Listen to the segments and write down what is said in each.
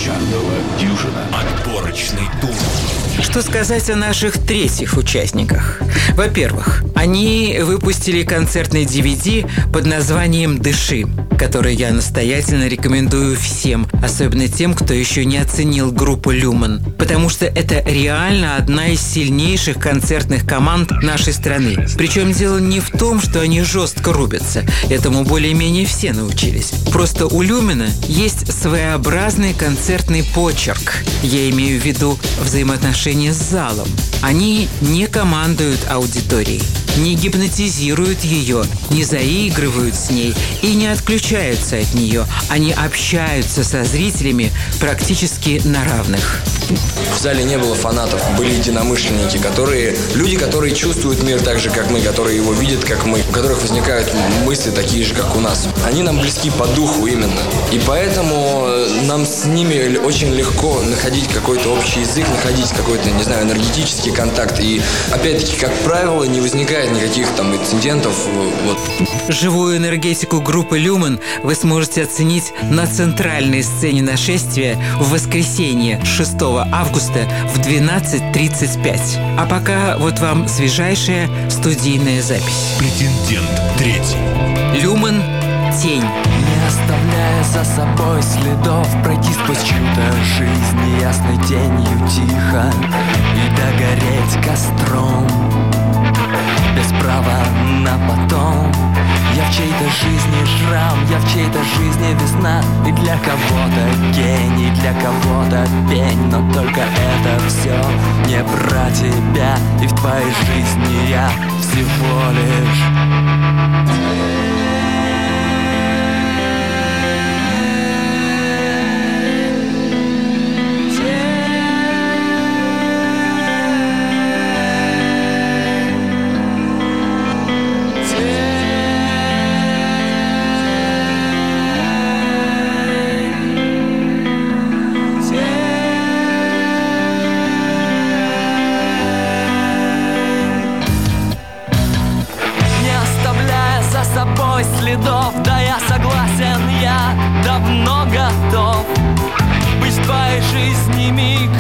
Чарновая дюжина. Отборочный тур. Что сказать о наших третьих участниках? Во-первых, они выпустили концертный DVD под названием «Дыши», который я настоятельно рекомендую всем, особенно тем, кто еще не оценил группу «Люмен», потому что это реально одна из сильнейших концертных команд нашей страны. Причем дело не в том, что они жестко рубятся, этому более-менее все научились. Просто у «Люмена» есть своеобразный концертный почерк. Я имею в виду взаимоотношения с залом. Они не командуют аудиторией, не гипнотизируют ее, не заигрывают с ней и не отключаются от нее. Они общаются со зрителями практически на равных. В зале не было фанатов, были единомышленники, люди, которые чувствуют мир так же, как мы, которые его видят, как мы, у которых возникают мысли такие же, как у нас. Они нам близки по духу именно. И поэтому нам с ними очень легко находить какой-то общий язык, находить какой-то, не знаю, энергетический контакт. И опять-таки, как правило, не возникает никаких там инцидентов. Вот. Живую энергетику группы «Люмен» вы сможете оценить на центральной сцене нашествия в воскресенье 6 августа в 12:35. А пока вот вам свежайшая студийная запись. Претендент третий. «Люмен. Тень». Не оставляя за собой следов, пройти сквозь чью-то жизнь неясной тенью тихо и догореть костром без права на потом. Я в чьей-то жизни шрам, я в чьей-то жизни весна. И для кого-то гений, для кого-то пень. Но только это все не про тебя. И в твоей жизни я всего лишь следов, да я согласен, я давно готов быть в твоей жизни миг,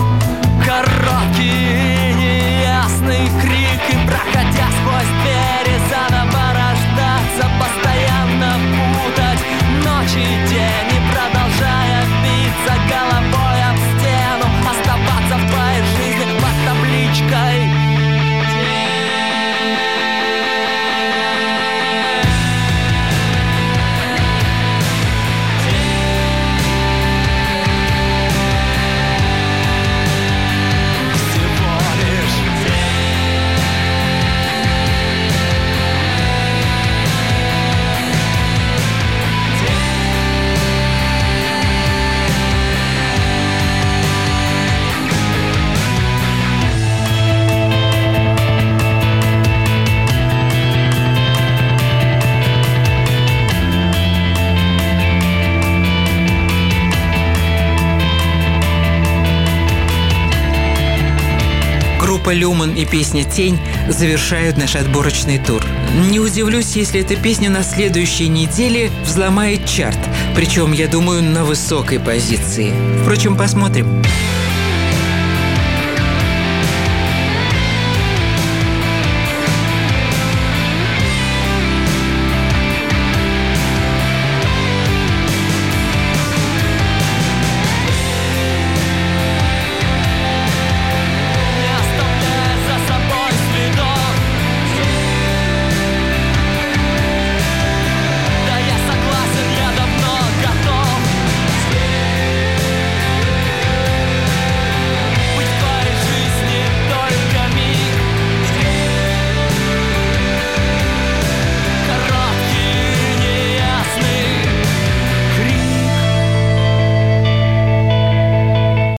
короткий неясный крик, и проходя сквозь двери заново рождаться, постоянно путать ночь и день, и продолжая биться головой об стену, оставаться в твоей жизни под табличкой. Группа «Люмен» и песня «Тень» завершают наш отборочный тур. Не удивлюсь, если эта песня на следующей неделе взломает чарт. Причем, я думаю, на высокой позиции. Впрочем, посмотрим.